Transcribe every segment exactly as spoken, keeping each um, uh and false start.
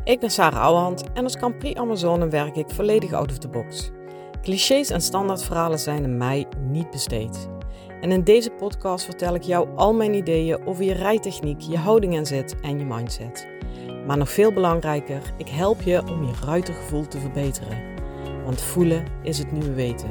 Ik ben Sarah Ouwehand en als Grand Prix Amazone werk ik volledig out of the box. Clichés en standaardverhalen zijn aan mij niet besteed. En in deze podcast vertel ik jou al mijn ideeën over je rijtechniek, je houding en zit en je mindset. Maar nog veel belangrijker, ik help je om je ruitergevoel te verbeteren. Want voelen is het nieuwe weten.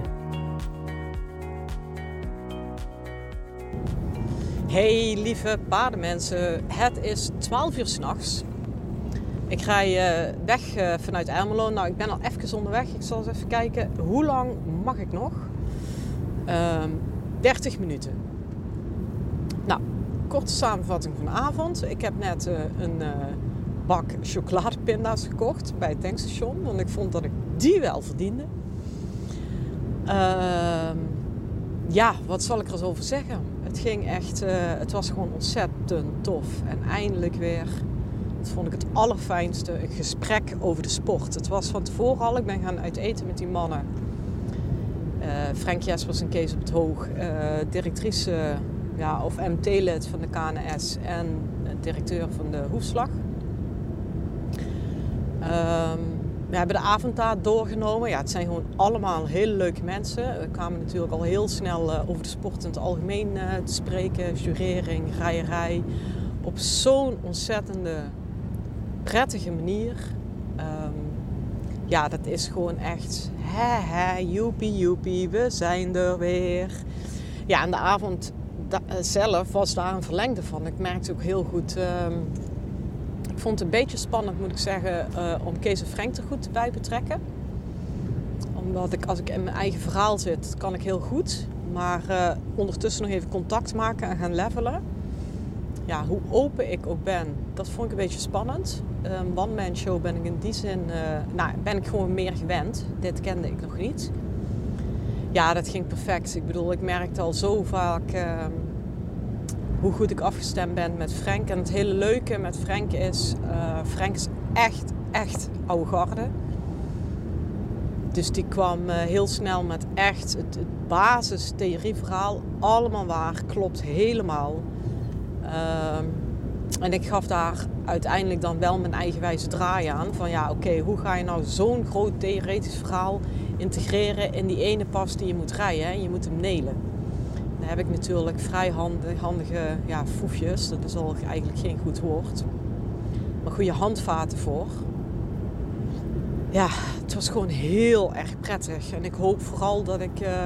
Hey lieve paardenmensen, het is twaalf uur 's nachts. Ik rij uh, weg uh, vanuit Ermelo. Nou, ik ben al even onderweg. Ik zal eens even kijken. Hoe lang mag ik nog? Uh, dertig minuten. Nou, korte samenvatting van de avond. Ik heb net uh, een uh, bak chocoladepinda's gekocht bij het tankstation. Want ik vond dat ik die wel verdiende. Uh, ja, wat zal ik er eens over zeggen? Het ging echt... Uh, het was gewoon ontzettend tof. En eindelijk weer... Dat vond ik het allerfijnste, een gesprek over de sport. Het was van tevoren al, ik ben gaan uit eten met die mannen. Uh, Frank Jespers en Kees op het Hoog. Uh, directrice ja, of M T-lid van de K N S en directeur van de Hoefslag. Uh, we hebben de avond daar doorgenomen. Ja, het zijn gewoon allemaal hele leuke mensen. We kwamen natuurlijk al heel snel uh, over de sport in het algemeen uh, te spreken. Jurering, rijerij. Op zo'n ontzettende... prettige manier. Um, ja, dat is gewoon echt... Hè, hè, joepie, joepie, we zijn er weer. Ja, en de avond da- zelf was daar een verlengde van. Ik merkte ook heel goed... Um, ik vond het een beetje spannend, moet ik zeggen... Uh, om Kees en Frank er goed bij betrekken. Omdat ik, als ik in mijn eigen verhaal zit... kan ik heel goed. Maar uh, ondertussen nog even contact maken en gaan levelen. Ja, hoe open ik ook ben, dat vond ik een beetje spannend. Een one-man show ben ik in die zin, uh, nou, ben ik gewoon meer gewend. Dit kende ik nog niet. Ja, dat ging perfect. Ik bedoel, ik merkte al zo vaak uh, hoe goed ik afgestemd ben met Frank. En het hele leuke met Frank is, uh, Frank is echt, echt oude garde. Dus die kwam uh, heel snel met echt het, het basis-theorieverhaal. Allemaal waar, klopt helemaal. Uh, en ik gaf daar uiteindelijk dan wel mijn eigenwijze draai aan. Van ja, oké, okay, hoe ga je nou zo'n groot theoretisch verhaal integreren in die ene pas die je moet rijden? Hè? Je moet hem nelen. Daar heb ik natuurlijk vrij handige, handige ja, foefjes. Dat is al eigenlijk geen goed woord. Maar goede handvaten voor. Ja, het was gewoon heel erg prettig. En ik hoop vooral dat ik uh,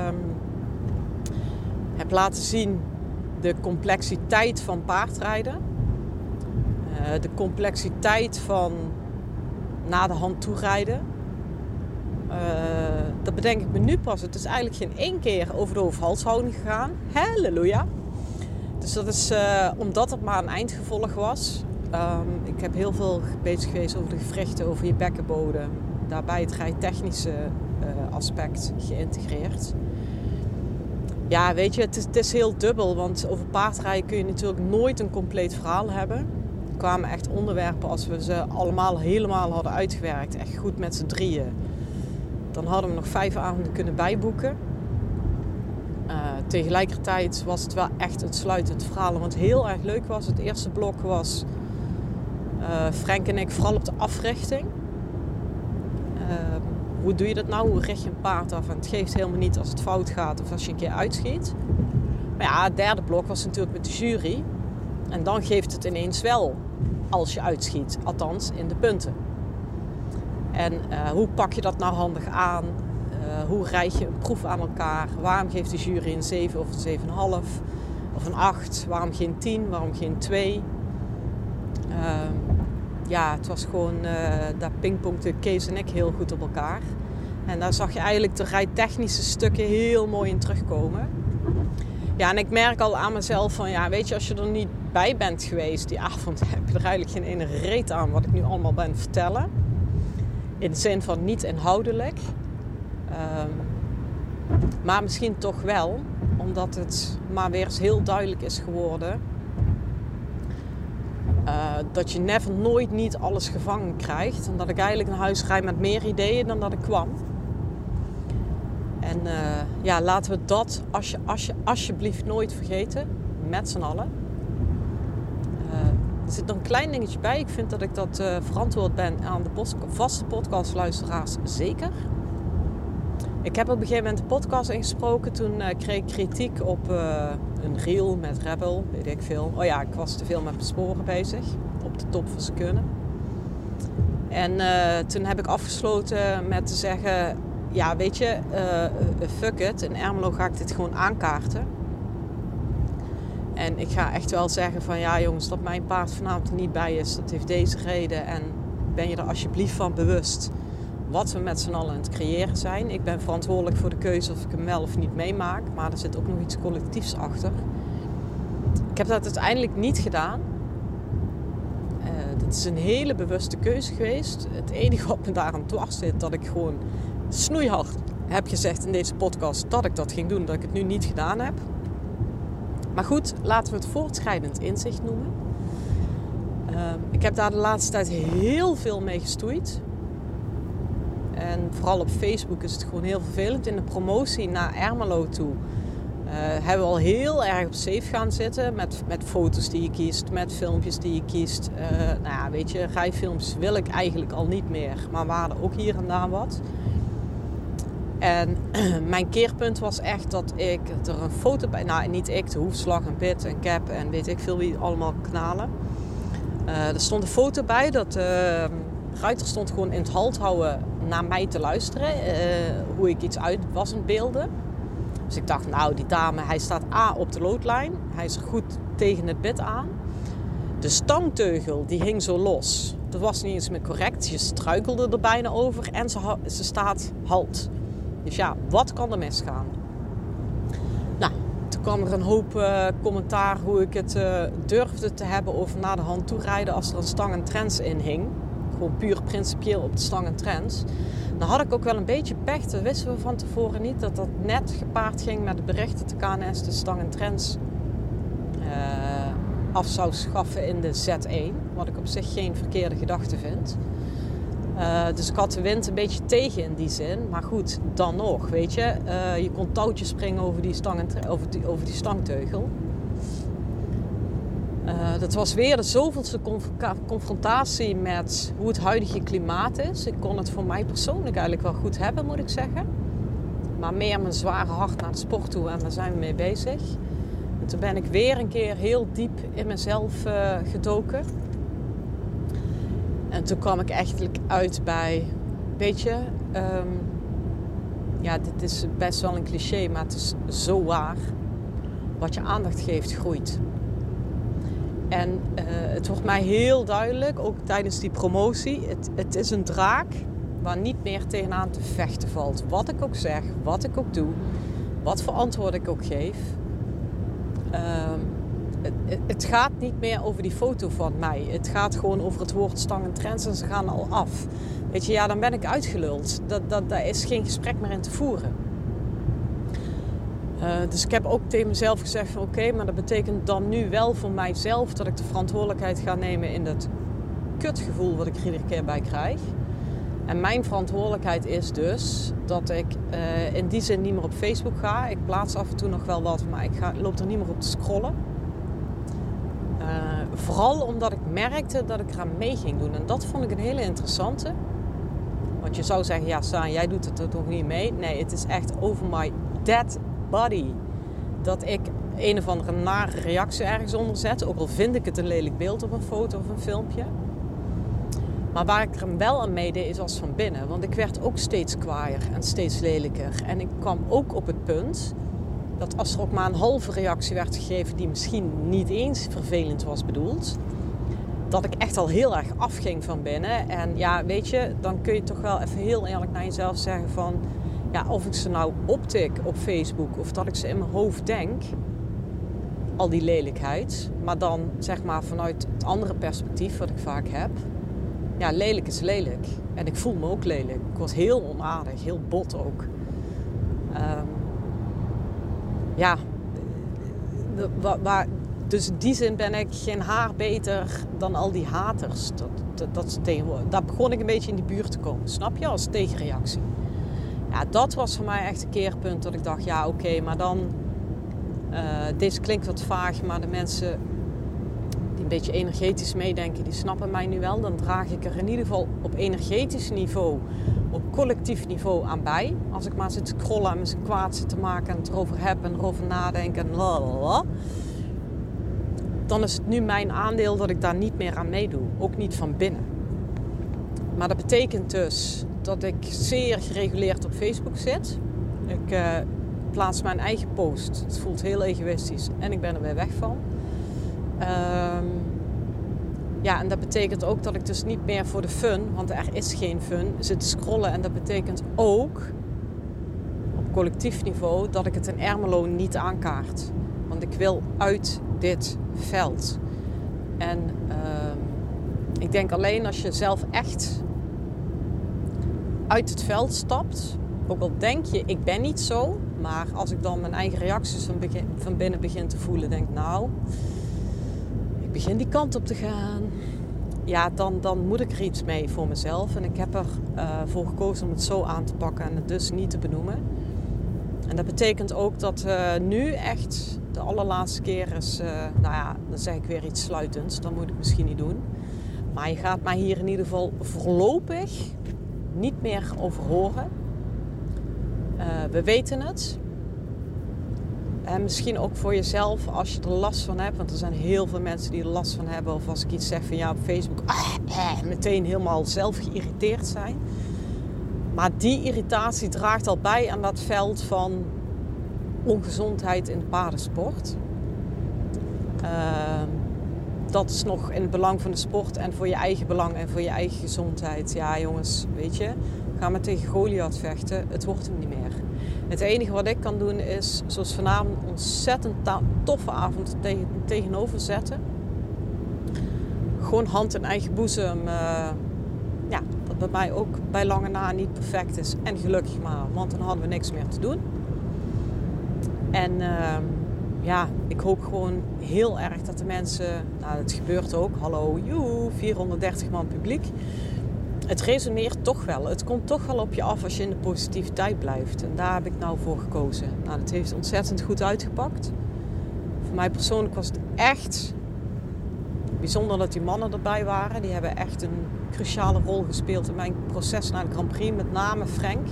heb laten zien... de complexiteit van paardrijden. Uh, de complexiteit van na de hand toerijden. Uh, dat bedenk ik me nu pas. Het is eigenlijk geen één keer over de hoofd-halshouding gegaan. Halleluja. Dus dat is uh, omdat het maar een eindgevolg was. Um, ik heb heel veel bezig geweest over de gewrichten, over je bekkenbodem. Daarbij het rijtechnische uh, aspect geïntegreerd. Ja, weet je, het is, het is heel dubbel, want over paardrijden kun je natuurlijk nooit een compleet verhaal hebben. Er kwamen echt onderwerpen, als we ze allemaal helemaal hadden uitgewerkt, echt goed met z'n drieën. Dan hadden we nog vijf avonden kunnen bijboeken. Uh, tegelijkertijd was het wel echt een sluitend verhaal. En wat heel erg leuk was, het eerste blok was uh, Frank en ik vooral op de africhting. Uh, Hoe doe je dat nou? Hoe richt je een paard af? En het geeft helemaal niet als het fout gaat of als je een keer uitschiet. Maar ja, het derde blok was natuurlijk met de jury. En dan geeft het ineens wel als je uitschiet. Althans, in de punten. En uh, hoe pak je dat nou handig aan? Uh, hoe rijd je een proef aan elkaar? Waarom geeft de jury een zeven of een zeven komma vijf? Of een acht? Waarom geen tien? Waarom geen twee? Uh, Ja, het was gewoon, uh, daar pingpongten Kees en ik heel goed op elkaar. En daar zag je eigenlijk de rijtechnische stukken heel mooi in terugkomen. Ja, en ik merk al aan mezelf van, ja, weet je, als je er niet bij bent geweest die avond, heb je er eigenlijk geen ene reet aan wat ik nu allemaal ben vertellen. In de zin van niet inhoudelijk. Um, maar misschien toch wel, omdat het maar weer eens heel duidelijk is geworden... Uh, dat je never nooit niet alles gevangen krijgt. En dat ik eigenlijk naar huis rijd met meer ideeën dan dat ik kwam. En uh, ja, laten we dat als je, als je, alsjeblieft nooit vergeten. Met z'n allen. Uh, Er zit nog een klein dingetje bij. Ik vind dat ik dat uh, verantwoord ben aan de post- vaste podcastluisteraars zeker. Ik heb op een gegeven moment de podcast ingesproken. Toen uh, kreeg ik kritiek op uh, een reel met Rebel, weet ik veel. Oh ja, ik was te veel met mijn sporen bezig. Op de top van zijn kunnen. En uh, toen heb ik afgesloten met te zeggen... Ja, weet je, uh, fuck it. In Ermelo ga ik dit gewoon aankaarten. En ik ga echt wel zeggen van... Ja jongens, dat mijn paard vanavond er niet bij is. Dat heeft deze reden. En ben je er alsjeblieft van bewust... wat we met z'n allen aan het creëren zijn. Ik ben verantwoordelijk voor de keuze of ik hem wel of niet meemaak. Maar er zit ook nog iets collectiefs achter. Ik heb dat uiteindelijk niet gedaan. Uh, dat is een hele bewuste keuze geweest. Het enige wat me daaraan dwars zit... dat ik gewoon snoeihard heb gezegd in deze podcast... dat ik dat ging doen, dat ik het nu niet gedaan heb. Maar goed, laten we het voortschrijdend inzicht noemen. Uh, ik heb daar de laatste tijd heel veel mee gestoeid... En vooral op Facebook is het gewoon heel vervelend. In de promotie naar Ermelo toe uh, hebben we al heel erg op safe gaan zitten. Met, met foto's die je kiest, met filmpjes die je kiest. Uh, nou ja, weet je, rijfilms wil ik eigenlijk al niet meer. Maar we hadden ook hier en daar wat. En mijn keerpunt was echt dat ik er een foto bij... Nou, niet ik, de hoefslag en pit en cap en weet ik veel wie allemaal knalen. Uh, er stond een foto bij dat... Uh, Ruiter stond gewoon in het halt houden naar mij te luisteren. Uh, hoe ik iets uit was aan het beelden. Dus ik dacht, nou die dame, hij staat A op de loodlijn. Hij is er goed tegen het bit aan. De stangteugel, die hing zo los. Dat was niet eens meer correct. Je struikelde er bijna over en ze, ze staat halt. Dus ja, wat kan er misgaan? Nou, toen kwam er een hoop uh, commentaar hoe ik het uh, durfde te hebben over naar de hand toerijden als er een stang en trends in hing. Gewoon puur principieel op de stang en trends. Dan had ik ook wel een beetje pech. Dat wisten we van tevoren niet. Dat dat net gepaard ging met het bericht dat de K N S de stang en trends uh, af zou schaffen in de Z één. Wat ik op zich geen verkeerde gedachte vind. Uh, dus ik had de wind een beetje tegen in die zin. Maar goed, dan nog, weet je. Uh, je kon touwtjes springen over die, stang en tre- over die, over die stangteugel. Uh, dat was weer de zoveelste conf- confrontatie met hoe het huidige klimaat is. Ik kon het voor mij persoonlijk eigenlijk wel goed hebben, moet ik zeggen. Maar meer mijn zware hart naar de sport toe en daar zijn we mee bezig. En toen ben ik weer een keer heel diep in mezelf uh, gedoken. En toen kwam ik eigenlijk uit bij, weet je, um, ja, dit is best wel een cliché, maar het is zo waar. Wat je aandacht geeft, groeit. En uh, het wordt mij heel duidelijk, ook tijdens die promotie, het, het is een draak waar niet meer tegenaan te vechten valt. Wat ik ook zeg, wat ik ook doe, wat voor antwoord ik ook geef. Uh, het, het gaat niet meer over die foto van mij. Het gaat gewoon over het woord stang en trends en ze gaan al af. Weet je, ja, dan ben ik uitgeluld. Dat, dat, daar is geen gesprek meer in te voeren. Uh, dus ik heb ook tegen mezelf gezegd van oké, okay, maar dat betekent dan nu wel voor mijzelf dat ik de verantwoordelijkheid ga nemen in dat kutgevoel wat ik er iedere keer bij krijg. En mijn verantwoordelijkheid is dus dat ik uh, in die zin niet meer op Facebook ga. Ik plaats af en toe nog wel wat, maar ik ga, loop er niet meer op te scrollen. Uh, vooral omdat ik merkte dat ik eraan mee ging doen. En dat vond ik een hele interessante. Want je zou zeggen, ja Saan, jij doet het er toch niet mee? Nee, het is echt over my dead body. Dat ik een of andere nare reactie ergens onder zet. Ook al vind ik het een lelijk beeld op een foto of een filmpje. Maar waar ik er wel aan meedeed is als van binnen. Want ik werd ook steeds kwaaier en steeds lelijker. En ik kwam ook op het punt dat als er ook maar een halve reactie werd gegeven die misschien niet eens vervelend was bedoeld, dat ik echt al heel erg afging van binnen. En ja, weet je, dan kun je toch wel even heel eerlijk naar jezelf zeggen van, ja, of ik ze nou optik op Facebook of dat ik ze in mijn hoofd denk, al die lelijkheid, maar dan zeg maar vanuit het andere perspectief wat ik vaak heb. Ja, lelijk is lelijk. En ik voel me ook lelijk. Ik word heel onaardig, heel bot ook. Um, ja, wa, wa, dus in die zin ben ik geen haar beter dan al die haters. Dat, dat, dat tegenwoordig, daar begon ik een beetje in die buurt te komen, snap je, als tegenreactie. Ja, dat was voor mij echt een keerpunt dat ik dacht, ja oké, okay, maar dan, uh, deze klinkt wat vaag, maar de mensen, die beetje energetisch meedenken, die snappen mij nu wel. Dan draag ik er in ieder geval op energetisch niveau, op collectief niveau aan bij. Als ik maar zit te scrollen en me kwaad zit te maken en het erover heb en erover nadenk en lalala. Dan is het nu mijn aandeel dat ik daar niet meer aan meedoe. Ook niet van binnen. Maar dat betekent dus dat ik zeer gereguleerd op Facebook zit. Ik uh, plaats mijn eigen post. Het voelt heel egoïstisch en ik ben er weer weg van. Um, ja, en dat betekent ook dat ik dus niet meer voor de fun, want er is geen fun, zit te scrollen. En dat betekent ook op collectief niveau dat ik het in Ermelo niet aankaart. Want ik wil uit dit veld. En um, ik denk alleen als je zelf echt uit het veld stapt, ook al denk je ik ben niet zo, maar als ik dan mijn eigen reacties van, begin, van binnen begin te voelen, denk nou, ik begin die kant op te gaan. Ja, dan, dan moet ik er iets mee voor mezelf. En ik heb ervoor uh, voor gekozen om het zo aan te pakken en het dus niet te benoemen. En dat betekent ook dat uh, nu echt de allerlaatste keer is, uh, nou ja, dan zeg ik weer iets sluitends. Dat moet ik misschien niet doen. Maar je gaat mij hier in ieder geval voorlopig niet meer over horen. Uh, we weten het. En misschien ook voor jezelf als je er last van hebt. Want er zijn heel veel mensen die er last van hebben. Of als ik iets zeg van ja op Facebook. Ah, eh, meteen helemaal zelf geïrriteerd zijn. Maar die irritatie draagt al bij aan dat veld van ongezondheid in de paardensport. Uh, dat is nog in het belang van de sport en voor je eigen belang en voor je eigen gezondheid. Ja jongens, weet je, ga maar tegen Goliath vechten. Het wordt hem niet meer. Het enige wat ik kan doen is, zoals vanavond, een ontzettend ta- toffe avond tegen, tegenover zetten. Gewoon hand in eigen boezem. Uh, ja, dat bij mij ook bij lange na niet perfect is. En gelukkig maar, want dan hadden we niks meer te doen. En uh, ja, ik hoop gewoon heel erg dat de mensen... Nou, het gebeurt ook. Hallo, joe, vierhonderddertig man publiek. Het resoneert toch wel. Het komt toch wel op je af als je in de positiviteit blijft. En daar heb ik nou voor gekozen. Nou, dat heeft ontzettend goed uitgepakt. Voor mij persoonlijk was het echt bijzonder dat die mannen erbij waren. Die hebben echt een cruciale rol gespeeld in mijn proces naar de Grand Prix. Met name Frank.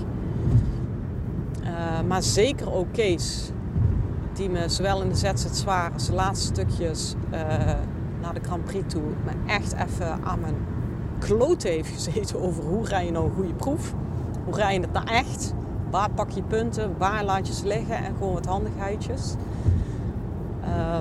Uh, maar zeker ook Kees. Die me zowel in de Z Z Zwaar als de laatste stukjes uh, naar de Grand Prix toe... me echt even aan mijn kloten heeft gezeten over hoe rij je nou een goede proef. Hoe rij je het nou echt? Waar pak je punten? Waar laat je ze liggen? En gewoon wat handigheidjes. Um,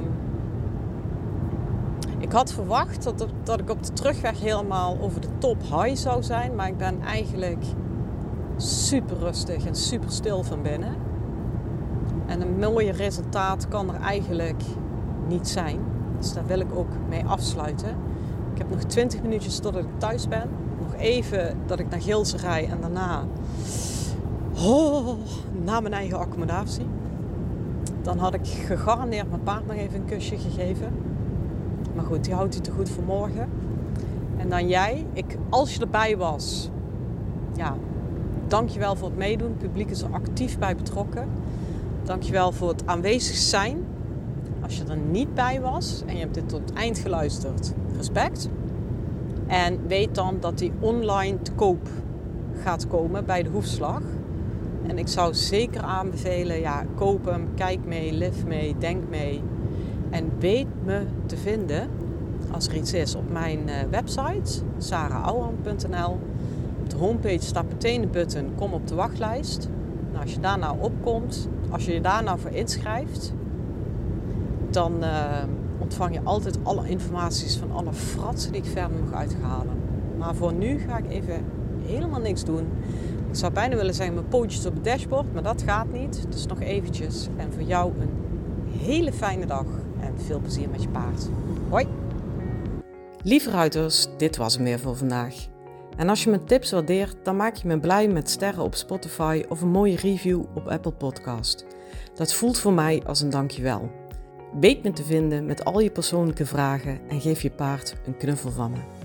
ik had verwacht dat, dat ik op de terugweg helemaal over de top high zou zijn. Maar ik ben eigenlijk super rustig en super stil van binnen. En een mooier resultaat kan er eigenlijk niet zijn. Dus daar wil ik ook mee afsluiten. Ik heb nog twintig minuutjes totdat ik thuis ben. Nog even dat ik naar Gilsen rij en daarna oh, naar mijn eigen accommodatie. Dan had ik gegarandeerd mijn paard nog even een kusje gegeven. Maar goed, die houdt hij te goed voor morgen. En dan jij, ik, als je erbij was, ja, dankjewel voor het meedoen. Het publiek is er actief bij betrokken. Dankjewel voor het aanwezig zijn. Als je er niet bij was en je hebt dit tot het eind geluisterd, respect. En weet dan dat die online te koop gaat komen bij de Hoefslag. En ik zou zeker aanbevelen, ja, koop hem, kijk mee, live mee, denk mee. En weet me te vinden, als er iets is, op mijn uh, website, sarah ouwehand punt n l. Op de homepage staat meteen de button, kom op de wachtlijst. Nou, als je daar nou opkomt, als je je daar nou voor inschrijft, dan uh, ontvang je altijd alle informaties van alle fratsen die ik verder nog uit ga halen. Maar voor nu ga ik even helemaal niks doen. Ik zou bijna willen zeggen mijn pootjes op het dashboard, maar dat gaat niet. Dus nog eventjes. En voor jou een hele fijne dag en veel plezier met je paard. Hoi! Lieve ruiters, dit was hem weer voor vandaag. En als je mijn tips waardeert, dan maak je me blij met sterren op Spotify of een mooie review op Apple Podcast. Dat voelt voor mij als een dankjewel. Weet me te vinden met al je persoonlijke vragen en geef je paard een knuffel van me.